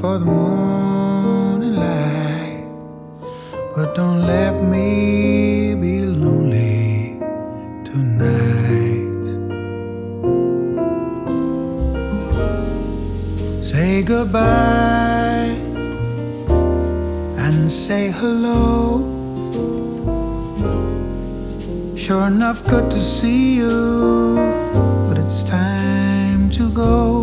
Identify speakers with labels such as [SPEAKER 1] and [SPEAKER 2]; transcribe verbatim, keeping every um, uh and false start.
[SPEAKER 1] for the morning light, but don't let me be lonely tonight. Say goodbye and say hello. Sure enough, good to see you, but it's time to go.